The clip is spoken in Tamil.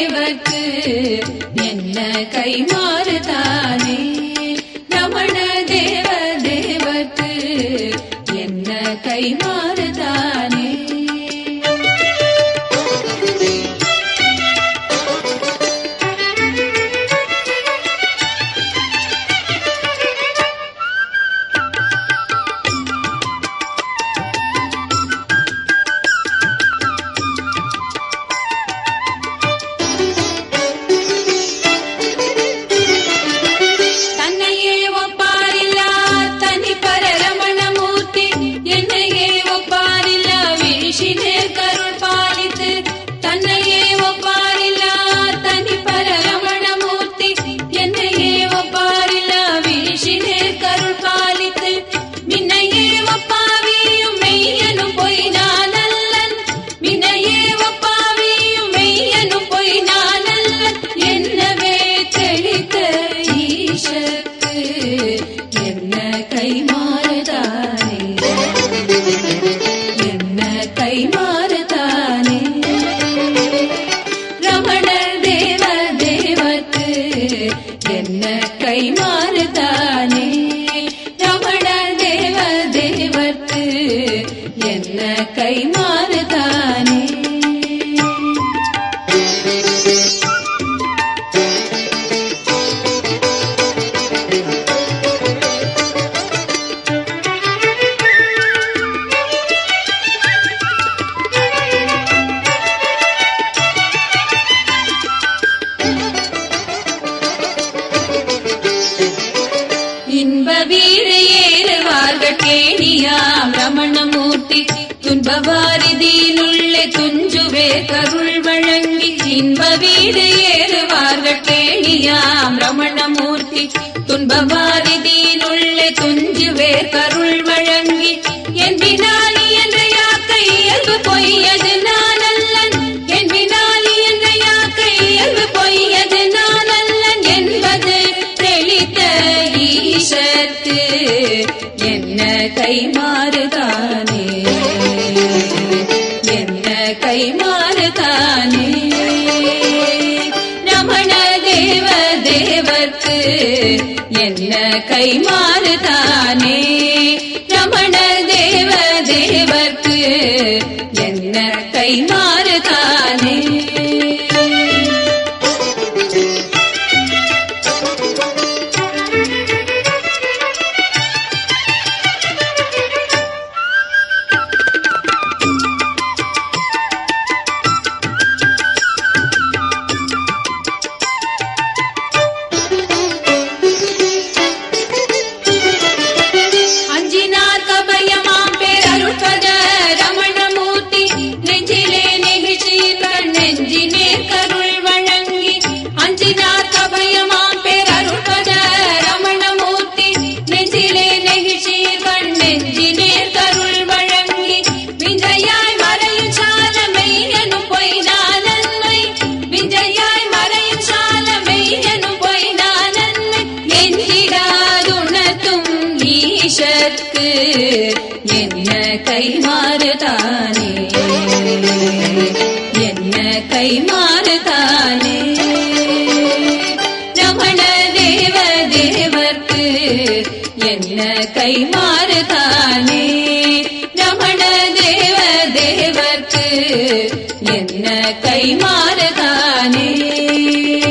தேவர்க்கு என்ன கைமாறுதானே. ரமண தேவ தேவர்க்கு என்ன கைமாறுதானே. ரமணமூர்த்தி துன்பவாரிதியினுள்ளே துஞ்சுவே கருள் வழங்கி இன்ப வீடு ஏறுவார்கள் கேணியாம். ரமணமூர்த்தி துன்பவாரிதியினுள்ளே துஞ்சுவே கருள் வழங்கி என்பினால் என்ற யாக்கை இயல்பு பொய்யது நான் அல்லன். என்பினால் என்ற யாக்கை இயல்பு பொய்யது நான் அல்லன் என்பது தெளித்த ஈசத்து என்ன கைமாறுதானே. என்ன கைமாறுதானே. ரமண தேவ தேவர்க்கு என்ன கைமாறுதானே. ரமண தேவ தேவர்க்கு என்ன கைமாறுதானே. என்ன கைமாறுதானே. என்ன கைமாறுதானே. ரமண தேவ தேவர்க்கு என்ன கைமாறுதானே. ரமண தேவ தேவர்க்கு என்ன கைமாறுதானே.